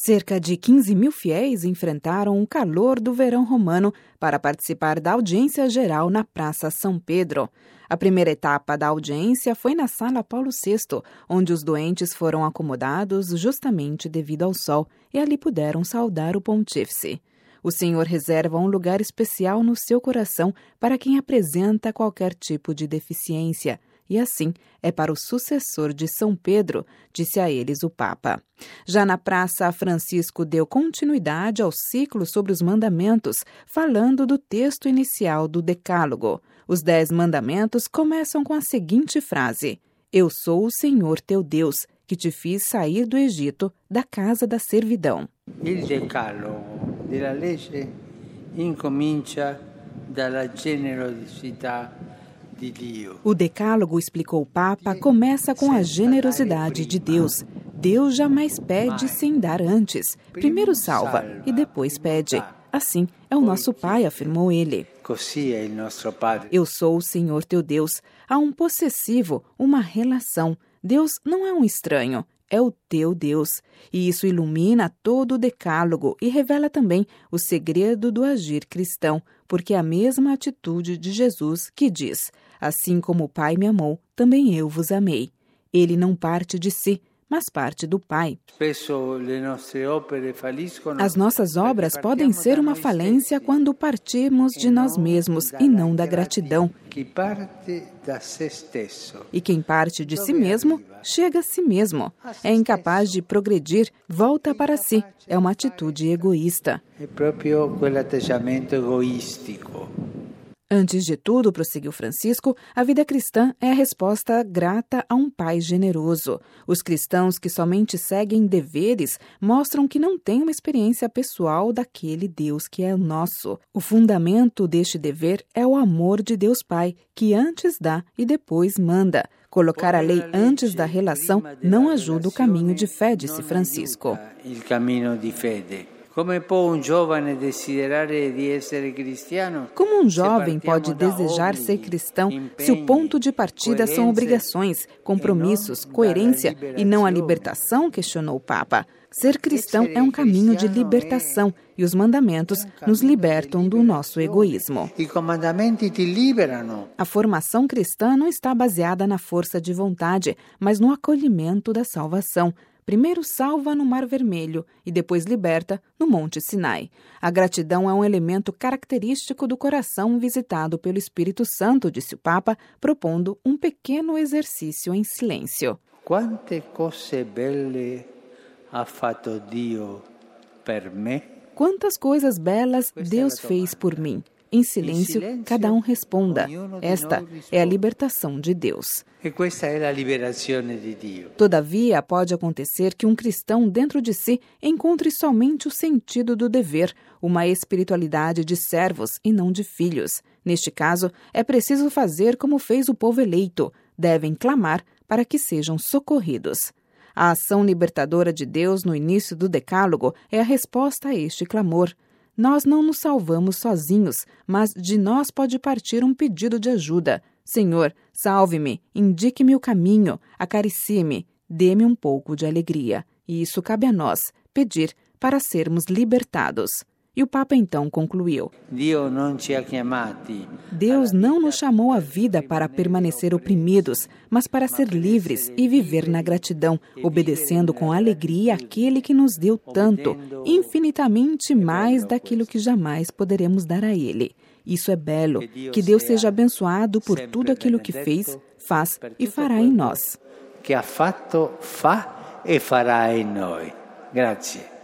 Cerca de 15.000 fiéis enfrentaram o calor do verão romano para participar da audiência geral na Praça São Pedro. A primeira etapa da audiência foi na Sala Paulo VI, onde os doentes foram acomodados justamente devido ao sol e ali puderam saudar o pontífice. O Senhor reserva um lugar especial no seu coração para quem apresenta qualquer tipo de deficiência. E assim é para o sucessor de São Pedro, disse a eles o Papa. Já na praça, Francisco deu continuidade ao ciclo sobre os mandamentos, falando do texto inicial do Decálogo. Os 10 mandamentos começam com a seguinte frase: Eu sou o Senhor teu Deus, que te fiz sair do Egito, da casa da servidão. Il Decálogo della legge incomincia dalla generosità. O Decálogo, explicou o Papa, começa com a generosidade de Deus. Deus jamais pede sem dar antes. Primeiro salva e depois pede. Assim é o nosso Pai, afirmou ele. Eu sou o Senhor teu Deus. Há um possessivo, uma relação. Deus não é um estranho, é o teu Deus. E isso ilumina todo o Decálogo e revela também o segredo do agir cristão, porque é a mesma atitude de Jesus que diz: assim como o Pai me amou, também eu vos amei. Ele não parte de si, mas parte do Pai. As nossas obras podem ser uma falência quando partimos de nós mesmos e não da gratidão. E quem parte de si mesmo, chega a si mesmo. É incapaz de progredir, volta para si. É uma atitude egoísta. É próprio quel atteggiamento egoístico. Antes de tudo, prosseguiu Francisco, a vida cristã é a resposta grata a um Pai generoso. Os cristãos que somente seguem deveres mostram que não têm uma experiência pessoal daquele Deus que é o nosso. O fundamento deste dever é o amor de Deus Pai, que antes dá e depois manda. Colocar a lei antes da relação não ajuda o caminho de fé, disse Francisco. Como um jovem pode desejar ser cristão se o ponto de partida são obrigações, compromissos, coerência e não a libertação? Questionou o Papa. Ser cristão é um caminho de libertação e os mandamentos nos libertam do nosso egoísmo. A formação cristã não está baseada na força de vontade, mas no acolhimento da salvação. Primeiro salva no Mar Vermelho e depois liberta no Monte Sinai. A gratidão é um elemento característico do coração visitado pelo Espírito Santo, disse o Papa, propondo um pequeno exercício em silêncio. Quante cose belle ha fatto Dio per me? Quantas coisas belas Deus fez por mim. Em silêncio, cada um responda. Esta é a libertação de Deus. Todavia, pode acontecer que um cristão dentro de si encontre somente o sentido do dever, uma espiritualidade de servos e não de filhos. Neste caso, é preciso fazer como fez o povo eleito. Devem clamar para que sejam socorridos. A ação libertadora de Deus no início do Decálogo é a resposta a este clamor. Nós não nos salvamos sozinhos, mas de nós pode partir um pedido de ajuda. Senhor, salve-me, indique-me o caminho, acaricie-me, dê-me um pouco de alegria. E isso cabe a nós, pedir para sermos libertados. E o Papa então concluiu: Deus não nos chamou à vida para permanecer oprimidos, mas para ser livres e viver na gratidão, obedecendo com alegria aquele que nos deu tanto, infinitamente mais daquilo que jamais poderemos dar a Ele. Isso é belo. Que Deus seja abençoado por tudo aquilo que fez, faz e fará em nós. Que ha fatto, fa e fará em nós. Grazie.